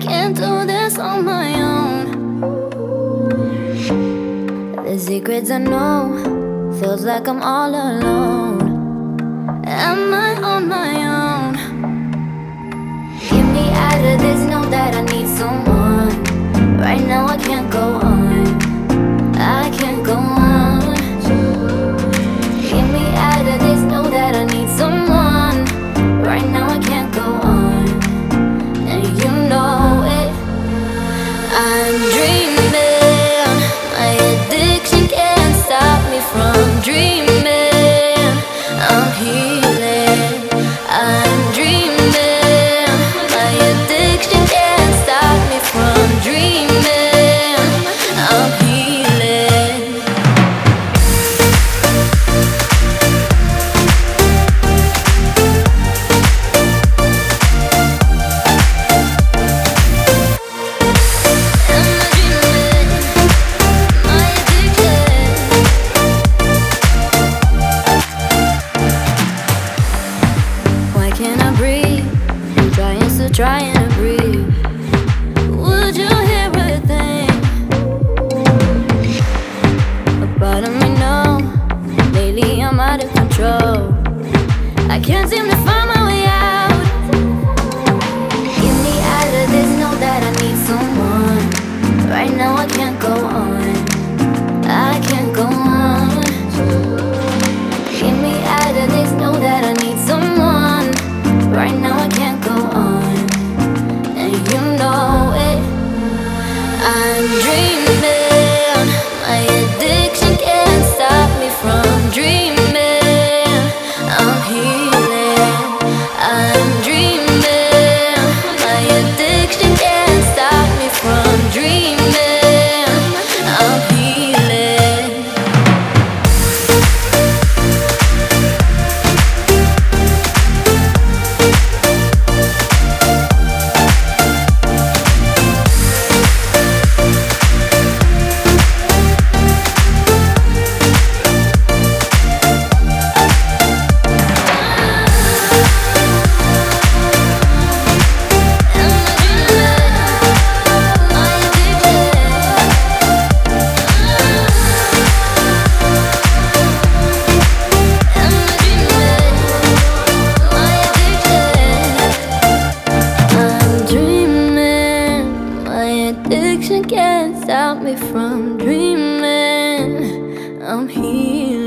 can't do this on my own. The secrets I know, feels like I'm all alone. Am I on my own? Get me out of this, know that I need someone. Right now I can't go on, I can't go on. Get me out of this, know that I need someone. Right now I can't go on, and you know it. I'm dreaming, my addiction can't stop me from dreaming. I'm healing, I'm dreaming, my addiction can't stop me from dreaming. I'm healing. Trying to breathe. Would you hear a thing? A part of me know, lately I'm out of control. I can't seem to find my way out. Get me out of this, know that I need someone. Right now I can't go on, I can't go on. Get me out of this, know that I need someone. Right now I can't go on, you know it. I'm dreaming, my addiction can't stop me from dreaming. I'm healing, I'm dreaming, my addiction can't stop me from dreaming. I'm healing. Addiction can't stop me from dreaming. I'm here.